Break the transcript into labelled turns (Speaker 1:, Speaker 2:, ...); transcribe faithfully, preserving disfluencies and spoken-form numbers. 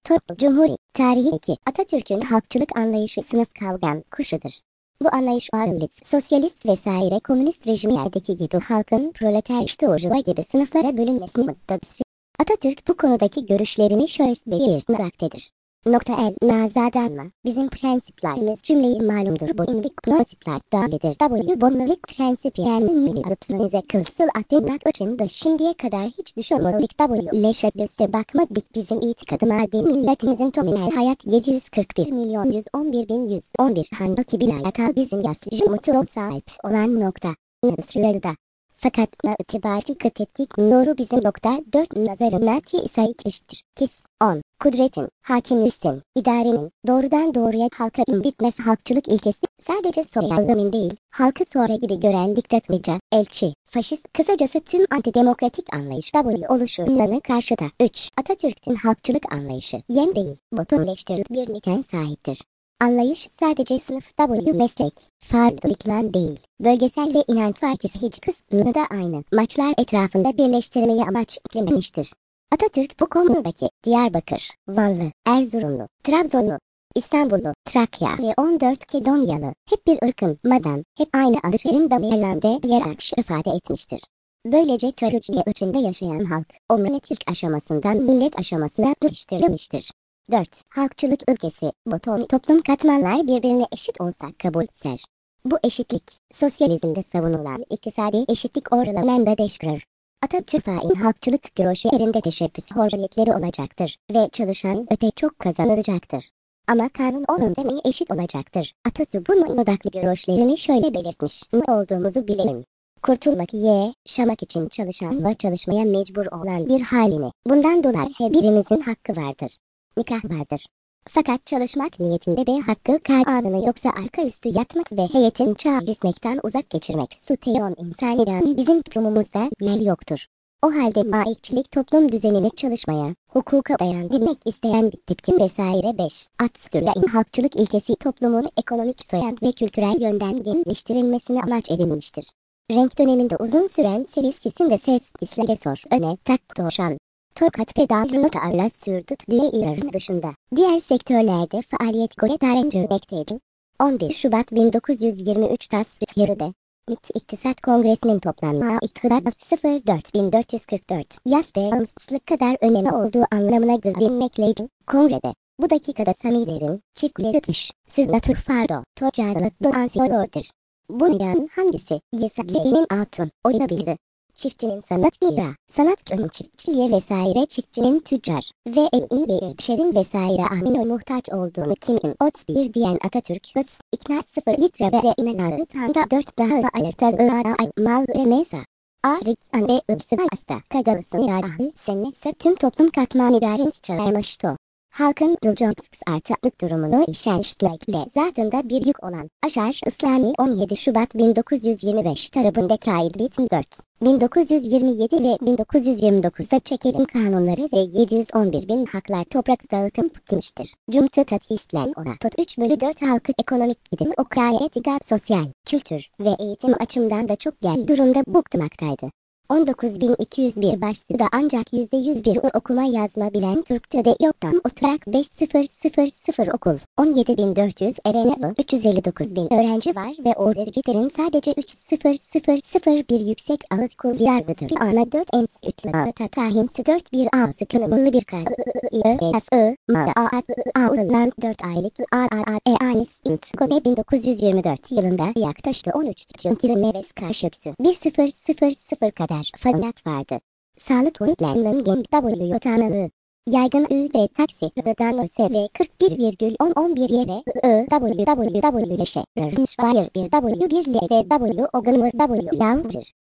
Speaker 1: Toplu Cumhuriyet tarihi iki. Atatürk'ün halkçılık anlayışı sınıf kavgam kuşudur. Bu anlayış ağırlık, sosyalist vesaire komünist rejimlerdeki gibi halkın proleter işte urjuva gibi sınıflara bölünmesini mıknatıs. Atatürk bu konudaki görüşlerini şöyle belirtmektedir. Nokta el nazadanma. Bizim prensiplerimiz cümleyi malumdur. Bu inlik prensipler dağılıdır. W bonluluk prensipiyel milli adıtınıza kılsıl atınmak için da şimdiye kadar hiç düşünmedik. W leşe göste bakmadık bizim itikadıma milletimizin tominal hayat yedi yüz kırk bir milyon yüz on bir bin yüz on bir handaki bilayatal bizim yaslıcı mutlu sahip olan nokta. Sürelda. Fakat itibari tetkik nuru bizim nokta dört nazarına ki sayıkmıştır. Kis on. Kudretin, hakimlistin, idarenin, doğrudan doğruya halka bitmez halkçılık ilkesi, sadece soyalımın değil, halkı sonra gibi gören diktatörce, elçi, faşist, kısacası tüm antidemokratik anlayış W oluşumlarına karşıda. üç. Atatürk'ün halkçılık anlayışı, yem değil, botumleştirir bir niten sahiptir. Anlayış sadece sınıf W meslek, farklılıkla değil, bölgesel ve inanç farkısı hiç kısmını da aynı maçlar etrafında birleştirmeyi amaçlamıştır. Atatürk bu konudaki Diyarbakır, Vanlı, Erzurumlu, Trabzonlu, İstanbullu, Trakya ve on dört Kedonyalı hep bir ırkın, madan, hep aynı adışların damarlarında diyerek ifade etmiştir. Böylece Törücüye içinde yaşayan halk, o monetizk aşamasından millet aşamasına dönüştürülmüştür. dört. Halkçılık ilkesi, boton toplum katmanlar birbirine eşit olsa kabul eder. Bu eşitlik, sosyalizmde savunulan iktisadi eşitlik ortalamında değiştirir. Atatürk'ün halkçılık görüşlerinde teşebbüs hürriyetleri olacaktır ve çalışan öte çok kazanılacaktır. Ama kanun onun demeyi eşit olacaktır. Atatürk bunun odaklı görüşlerini şöyle belirtmiş. Ne olduğumuzu bilelim. Kurtulmak, yaşamak için çalışan ve çalışmaya mecbur olan bir halini. Bundan dolayı her birimizin hakkı vardır. Nikah vardır. Fakat çalışmak niyetinde bir hakkı kanunu yoksa arka üstü yatmak ve heyetin çağrısmekten uzak geçirmek suteyon insaniden bizim toplumumuzda yer yoktur. O halde laikçilik toplum düzenini çalışmaya, hukuka dayanmak isteyen bir tepkim vesaire beş. Atatürk'ün halkçılık ilkesi toplumun ekonomik, sosyal ve kültürel yönden geliştirilmesine amaç edinmiştir. Renk döneminde uzun süren sevissisin de seskislere sor öne tak doşan. Tokat pedalını tarla sürdük düğe İran'ın dışında. Diğer sektörlerde faaliyet göstermektedir. on bir Şubat bin dokuz yüz yirmi üç tarihinde MİT İktisat Kongresi'nin toplanma iktidar sıfır dört bin dört yüz kırk dört yaz bağımsızlık kadar önemli olduğu anlamına gizlenmekteydi. Kongrede bu dakikada Samilerin çiftleri dış, siz natür fardo, tocalık doğansıyordur. Bunların hangisi Yesagli'nin altın oynabildi? Çiftçinin sanat bira, sanat köyün çiftçiliğe vesaire çiftçinin tüccar ve evin yerdişerin vesaire amine muhtaç olduğunu kimin otuz bir diyen Atatürk gıts, ikna sıfır litre ve imeları tanda dört daha da ayırtalı mal remesa. Arik anne ıvsı hasta kagalısın yahi senese tüm toplum katmanı idarent çağırmıştı. Halkın Dılcomsks artıklık durumunu işaretlemekle zatında bir yük olan Aşar İslami on yedi Şubat bin dokuz yüz yirmi beş tarafındaki aidiyet dört. bin dokuz yüz yirmi yedi ve bin dokuz yüz yirmi dokuzda çekelim kanunları ve yedi yüz on bir bin haklar toprak dağıtım demiştir. Cumhuriyet Tatistlen ona tot üç bölü dört halkı ekonomik gidim okaya etika sosyal, kültür ve eğitim açımdan da çok gel durumda bıkmaktaydı. on dokuz bin iki yüz bir başlığı da ancak yüzde yüz bir okuma yazma bilen Türkçe'de yoktan oturarak beş bin okul, on yedi bin dört yüz öğrenci, üç yüz elli dokuz bin öğrenci var ve öğrencilerin sadece üç bin bir yüksek ağıt kurlarıdır. Ana dört enstitütlü tatahin su dört bir ağ sıkılımlı bir kal. I, ma, a, a, lan dört aylık a, a, a, e, anis, int. Kode bin dokuz yüz yirmi dört yılında yaklaştı on üç trilyon neves karşıpsü. bin kadar fazlat vardı. Sağlık uygulanmanın gen W yotanlığı. Yaygın Ü ve taksi rıdan O S V kırk bir virgül on on bir yere I W W W leşe rırınşvayır bir W bir L ve W oganır W lavvır.